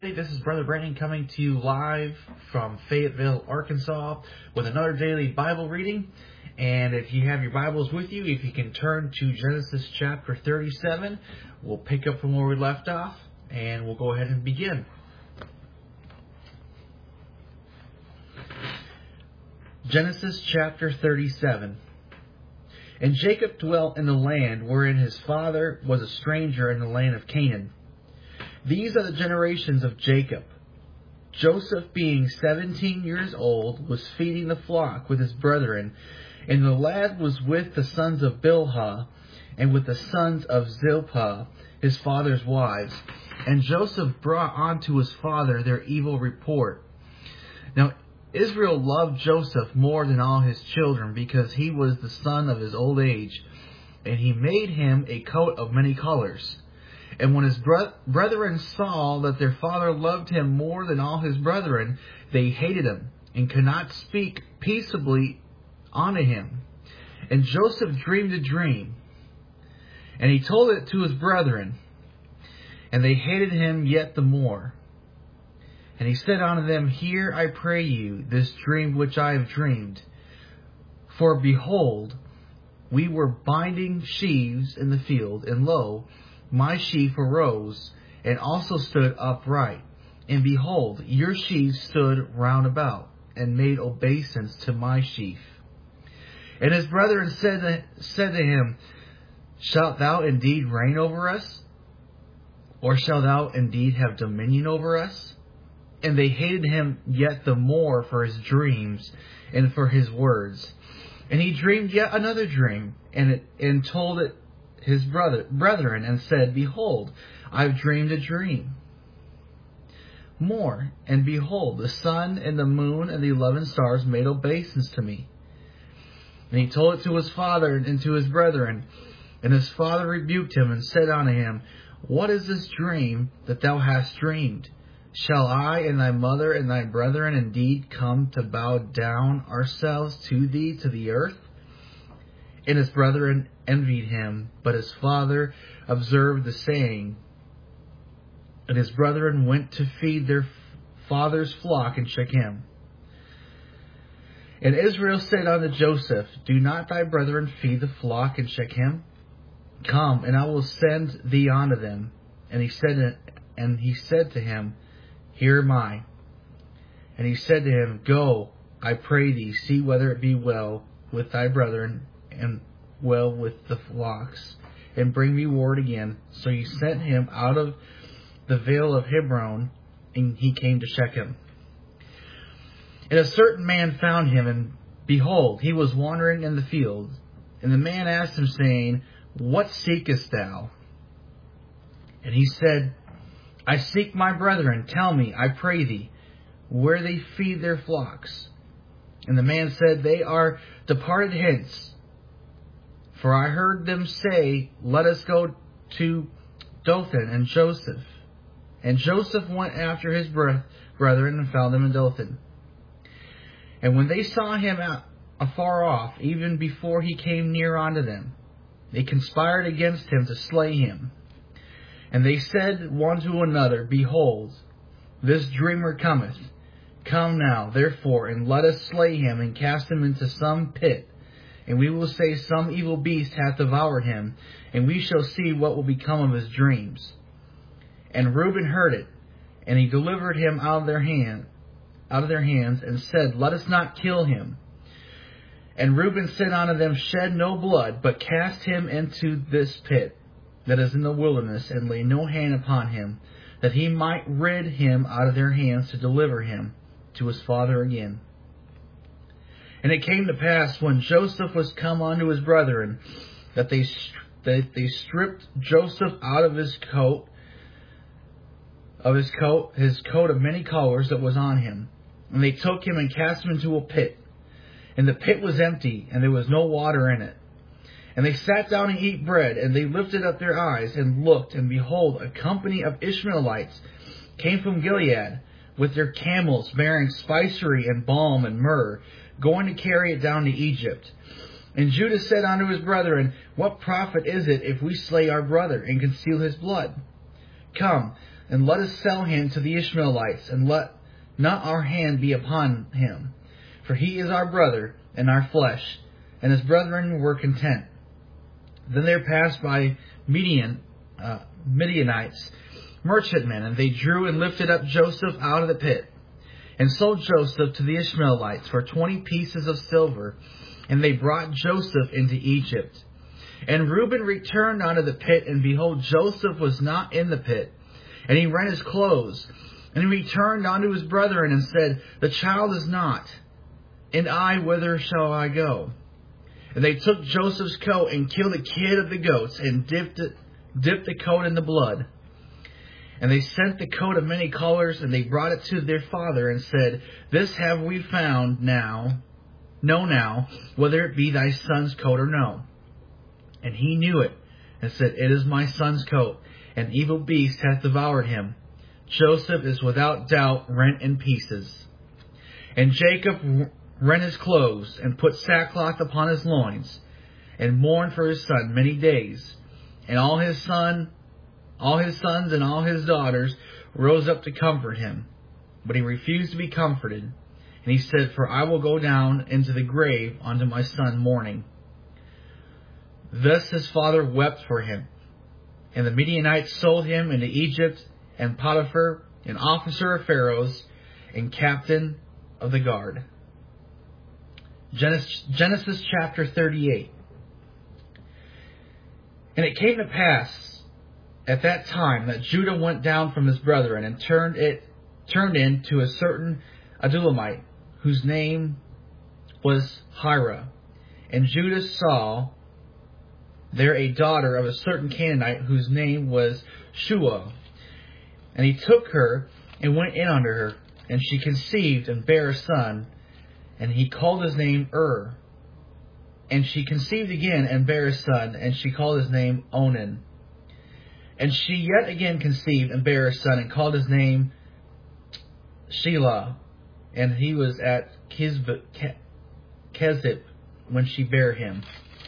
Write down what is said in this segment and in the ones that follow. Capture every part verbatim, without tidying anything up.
Hey, this is Brother Brandon coming to you live from Fayetteville, Arkansas with another daily Bible reading. And if you have your Bibles with you, if you can turn to Genesis chapter thirty-seven, we'll pick up from where we left off and we'll go ahead and begin. Genesis chapter thirty-seven. And Jacob dwelt in the land wherein his father was a stranger in the land of Canaan. These are the generations of Jacob. Joseph, being seventeen years old, was feeding the flock with his brethren, and the lad was with the sons of Bilhah, and with the sons of Zilpah, his father's wives. And Joseph brought unto his father their evil report. Now Israel loved Joseph more than all his children, because he was the son of his old age, and he made him a coat of many colors. And when his brethren saw that their father loved him more than all his brethren, they hated him, and could not speak peaceably unto him. And Joseph dreamed a dream, and he told it to his brethren, and they hated him yet the more. And he said unto them, Hear, I pray you, this dream which I have dreamed. For behold, we were binding sheaves in the field, and lo, my sheaf arose, and also stood upright. And behold, your sheaves stood round about, and made obeisance to my sheaf. And his brethren said to, said to him, Shalt thou indeed reign over us? Or shalt thou indeed have dominion over us? And they hated him yet the more for his dreams, and for his words. And he dreamed yet another dream, and, it, and told it his brother, brethren, and said, Behold, I have dreamed a dream. More, and behold, the sun and the moon and the eleven stars made obeisance to me. And he told it to his father and to his brethren. And his father rebuked him, and said unto him, What is this dream that thou hast dreamed? Shall I and thy mother and thy brethren indeed come to bow down ourselves to thee to the earth? And his brethren envied him, but his father observed the saying. And his brethren went to feed their father's flock in Shechem. And Israel said unto Joseph, Do not thy brethren feed the flock in Shechem? Come, and I will send thee unto them. And he said, and he said to him, Here am I. And he said to him, Go, I pray thee, see whether it be well with thy brethren, and well with the flocks, and bring me word again. So he sent him out of the vale of Hebron, and he came to Shechem. And a certain man found him, and behold, he was wandering in the field. And the man asked him, saying, What seekest thou? And he said, I seek my brethren. Tell me, I pray thee, where they feed their flocks. And the man said, They are departed hence. For I heard them say, Let us go to Dothan. And Joseph. And Joseph went after his brethren, and found them in Dothan. And when they saw him afar off, even before he came near unto them, they conspired against him to slay him. And they said one to another, Behold, this dreamer cometh. Come now, therefore, and let us slay him, and cast him into some pit. And we will say, Some evil beast hath devoured him, and we shall see what will become of his dreams. And Reuben heard it, and he delivered him out of their hand, out of their hands, and said, Let us not kill him. And Reuben said unto them, Shed no blood, but cast him into this pit that is in the wilderness, and lay no hand upon him, that he might rid him out of their hands, to deliver him to his father again. And it came to pass, when Joseph was come unto his brethren, that they that they stripped Joseph out of his coat, of his coat, his coat of many colors that was on him. And they took him and cast him into a pit. And the pit was empty, and there was no water in it. And they sat down and ate bread, and they lifted up their eyes and looked, and behold, a company of Ishmaelites came from Gilead, with their camels bearing spicery and balm and myrrh, going to carry it down to Egypt. And Judah said unto his brethren, What profit is it if we slay our brother, and conceal his blood? Come, and let us sell him to the Ishmaelites, and let not our hand be upon him. For he is our brother and our flesh, and his brethren were content. Then there passed by Midian, uh, Midianites, merchantmen, and they drew and lifted up Joseph out of the pit, and sold Joseph to the Ishmaelites for twenty pieces of silver, and they brought Joseph into Egypt. And Reuben returned out of the pit, and behold, Joseph was not in the pit. And he rent his clothes, and he returned unto his brethren, and said, The child is not, and I, whither shall I go? And they took Joseph's coat, and killed a kid of the goats, and dipped, it, dipped the coat in the blood. And they sent the coat of many colors, and they brought it to their father, and said, This have we found now, know now, whether it be thy son's coat or no. And he knew it, and said, It is my son's coat. An evil beast hath devoured him. Joseph is without doubt rent in pieces. And Jacob rent his clothes, and put sackcloth upon his loins, and mourned for his son many days. And all his son, all his sons and all his daughters rose up to comfort him. But he refused to be comforted. And he said, For I will go down into the grave unto my son mourning. Thus his father wept for him. And the Midianites sold him into Egypt, and Potiphar, an officer of Pharaoh's, and captain of the guard. Genesis, Genesis chapter thirty-eight. And it came to pass at that time that Judah went down from his brethren, and turned it turned in to a certain Adulamite, whose name was Hira. And Judah saw there a daughter of a certain Canaanite, whose name was Shua. And he took her, and went in unto her, and she conceived, and bare a son, and he called his name Ur. And she conceived again, and bare a son, and she called his name Onan. And she yet again conceived, and bare a son, and called his name Shelah. And he was at Kezib when she bare him.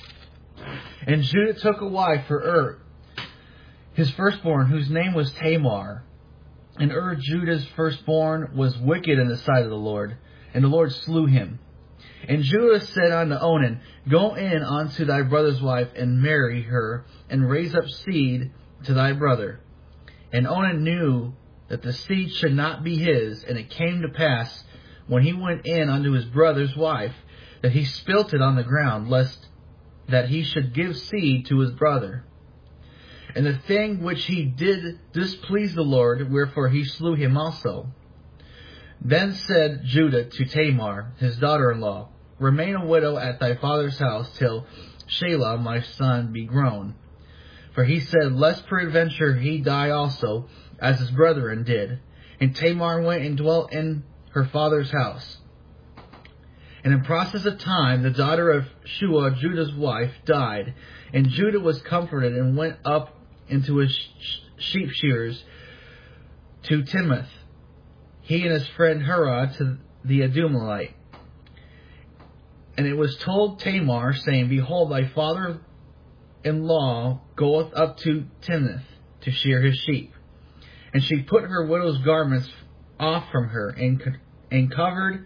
And Judah took a wife for Ur, his firstborn, whose name was Tamar. And Ur, Judah's firstborn, was wicked in the sight of the Lord, and the Lord slew him. And Judah said unto Onan, Go in unto thy brother's wife, and marry her, and raise up seed to thy brother. And Onan knew that the seed should not be his. And it came to pass, when he went in unto his brother's wife, that he spilt it on the ground, lest that he should give seed to his brother. And the thing which he did displeased the Lord, wherefore he slew him also. Then said Judah to Tamar, his daughter-in-law, Remain a widow at thy father's house till Shelah my son be grown. For he said, Lest peradventure he die also, as his brethren did. And Tamar went and dwelt in her father's house. And in process of time, the daughter of Shua, Judah's wife, died. And Judah was comforted, and went up into his sheep shearers to Timoth, he and his friend Hurrah, to the Adulamite. And it was told Tamar, saying, Behold, thy father-in-law goeth up to Timoth to shear his sheep. And she put her widow's garments off from her, and, and covered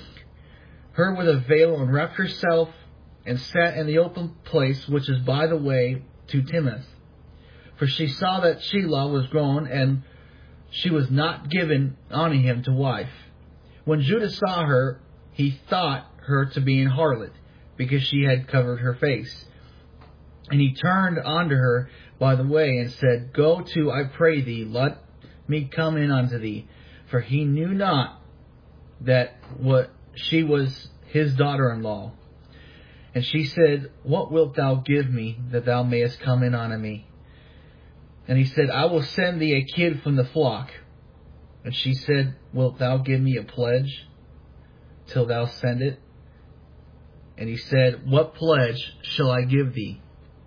her with a veil, and wrapped herself, and sat in the open place which is by the way to Timoth. For she saw that Shelah was grown, and she was not given unto him to wife. When Judah saw her, he thought her to be an harlot, because she had covered her face. And he turned unto her by the way, and said, Go to, I pray thee, let me come in unto thee. For he knew not that what she was his daughter-in-law. And she said, What wilt thou give me, that thou mayest come in unto me? And he said, I will send thee a kid from the flock. And she said, Wilt thou give me a pledge till thou send it? And he said, What pledge shall I give thee?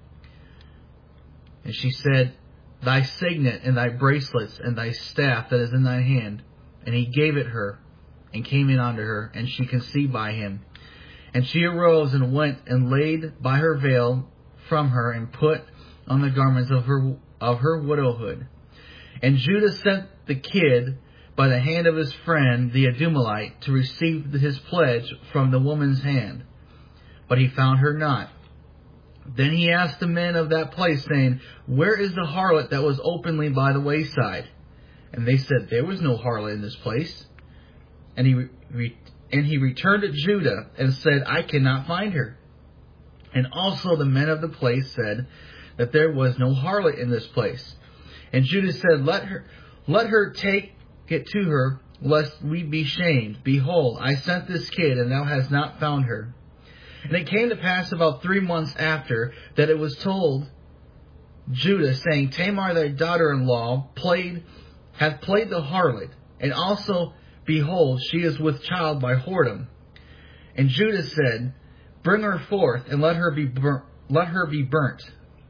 And she said, Thy signet, and thy bracelets, and thy staff that is in thy hand. And he gave it her, and came in unto her, and she conceived by him. And she arose, and went, and laid by her veil from her, and put on the garments of her of her widowhood. And Judah sent the kid by the hand of his friend the Adumelite to receive his pledge from the woman's hand. But he found her not. Then he asked the men of that place, saying, Where is the harlot that was openly by the wayside? And they said, There was no harlot in this place. And he re- and he returned to Judah and said, I cannot find her. And also the men of the place said that there was no harlot in this place. And Judah said, Let her, let her take it to her, lest we be shamed. Behold, I sent this kid, and thou hast not found her. And it came to pass about three months after that it was told Judah, saying, Tamar thy daughter-in-law played, hath played the harlot, and also, behold, she is with child by whoredom. And Judah said, Bring her forth, and let her be burnt. Let her be burnt.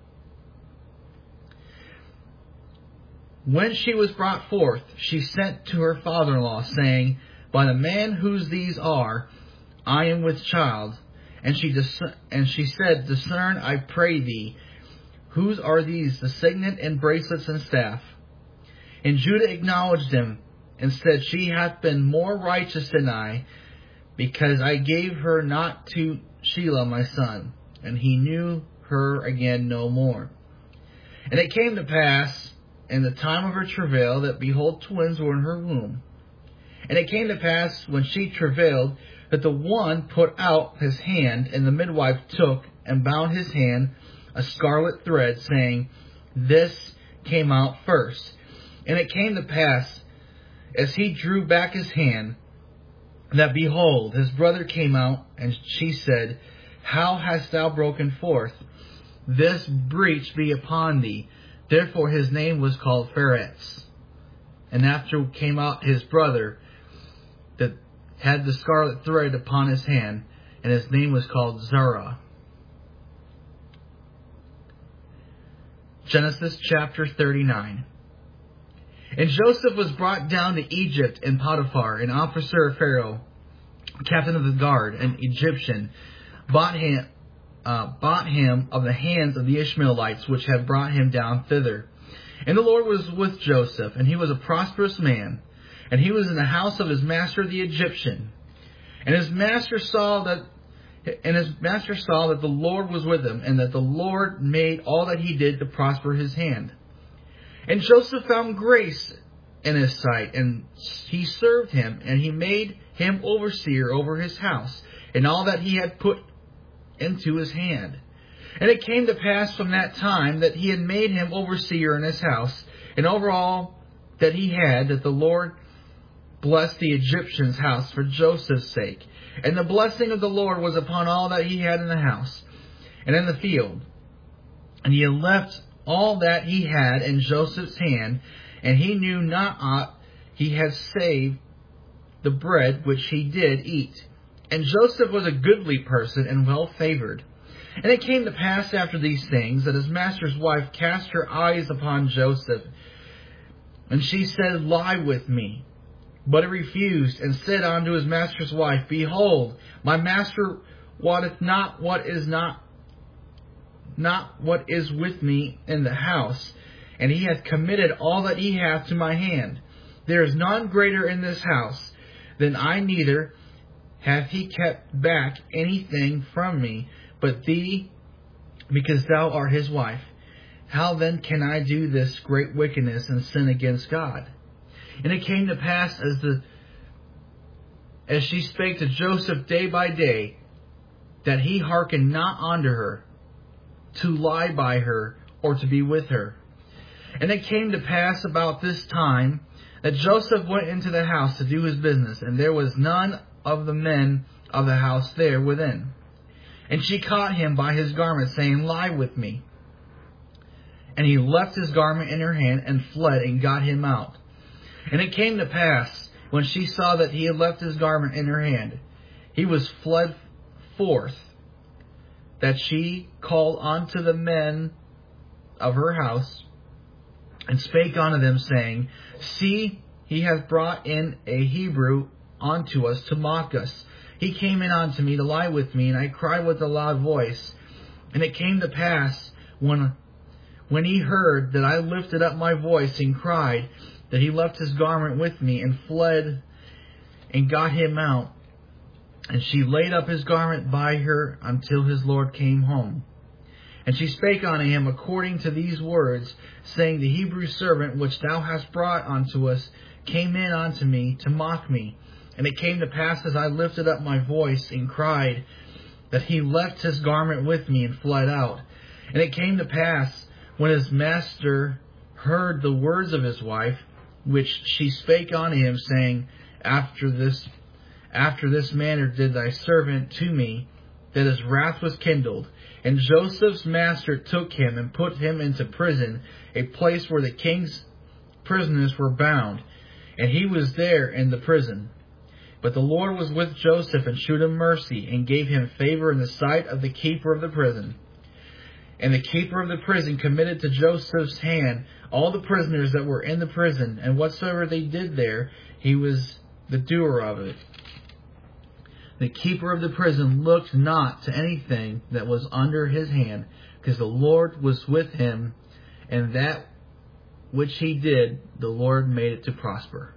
When she was brought forth, she sent to her father-in-law, saying, By the man whose these are, I am with child. And she dis- and she said, Discern, I pray thee, whose are these, the signet and bracelets and staff? And Judah acknowledged him, and said, She hath been more righteous than I, because I gave her not to Shelah my son. And he knew her again no more. And it came to pass, in the time of her travail, that behold, twins were in her womb. And it came to pass, when she travailed, that the one put out his hand, and the midwife took and bound his hand a scarlet thread, saying, This came out first. And it came to pass, as he drew back his hand, that behold, his brother came out, and she said, How hast thou broken forth? This breach be upon thee. Therefore his name was called Pharez. And after came out his brother, that had the scarlet thread upon his hand, and his name was called Zerah. Genesis chapter thirty-nine. And Joseph was brought down to Egypt, and Potiphar, an officer of Pharaoh, captain of the guard, an Egyptian, bought him, uh, bought him of the hands of the Ishmaelites, which had brought him down thither. And the Lord was with Joseph, and he was a prosperous man. And he was in the house of his master the Egyptian. And his master saw that and his master saw that the Lord was with him, and that the Lord made all that he did to prosper his hand. And Joseph found grace in his sight, and he served him, and he made him overseer over his house, and all that he had put into his hand. And it came to pass from that time that he had made him overseer in his house, and over all that he had, that the Lord blessed the Egyptian's house for Joseph's sake. And the blessing of the Lord was upon all that he had in the house and in the field. And he had left all that he had in Joseph's hand, and he knew not aught he had saved the bread which he did eat. And Joseph was a goodly person and well favored. And it came to pass after these things, that his master's wife cast her eyes upon Joseph, and she said, Lie with me. But he refused, and said unto his master's wife, Behold, my master wotteth not what is not not what is with me in the house, and he hath committed all that he hath to my hand. There is none greater in this house than I, neither hath he kept back anything from me, but thee, because thou art his wife. How then can I do this great wickedness and sin against God? And it came to pass, as the as she spake to Joseph day by day, that he hearkened not unto her, to lie by her, or to be with her. And it came to pass about this time, that Joseph went into the house to do his business, and there was none of the men of the house there within. And she caught him by his garment, saying, Lie with me. And he left his garment in her hand, and fled, and got him out. And it came to pass, when she saw that he had left his garment in her hand, he was fled forth, that she called unto the men of her house, and spake unto them, saying, See, he hath brought in a Hebrew unto us to mock us. He came in unto me to lie with me, and I cried with a loud voice. And it came to pass, when when he heard that I lifted up my voice and cried, that he left his garment with me and fled and got him out. And she laid up his garment by her until his Lord came home. And she spake unto him according to these words, saying, The Hebrew servant which thou hast brought unto us came in unto me to mock me. And it came to pass, as I lifted up my voice and cried, that he left his garment with me and fled out. And it came to pass, when his master heard the words of his wife, which she spake unto him, saying, After this after this manner did thy servant to me, that his wrath was kindled. And Joseph's master took him and put him into prison, a place where the king's prisoners were bound. And he was there in the prison. But the Lord was with Joseph, and shewed him mercy, and gave him favor in the sight of the keeper of the prison. And the keeper of the prison committed to Joseph's hand all the prisoners that were in the prison, and whatsoever they did there, he was the doer of it. The keeper of the prison looked not to anything that was under his hand, because the Lord was with him, and that which he did, the Lord made it to prosper.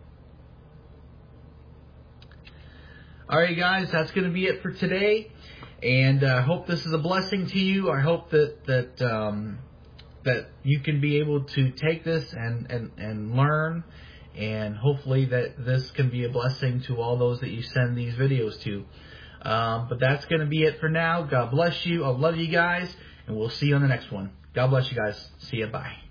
Alright guys, that's going to be it for today. And I uh, hope this is a blessing to you. I hope that that um, that you can be able to take this and, and, and learn. And hopefully that this can be a blessing to all those that you send these videos to. Um, but that's going to be it for now. God bless you. I love you guys. And we'll see you on the next one. God bless you guys. See you. Bye.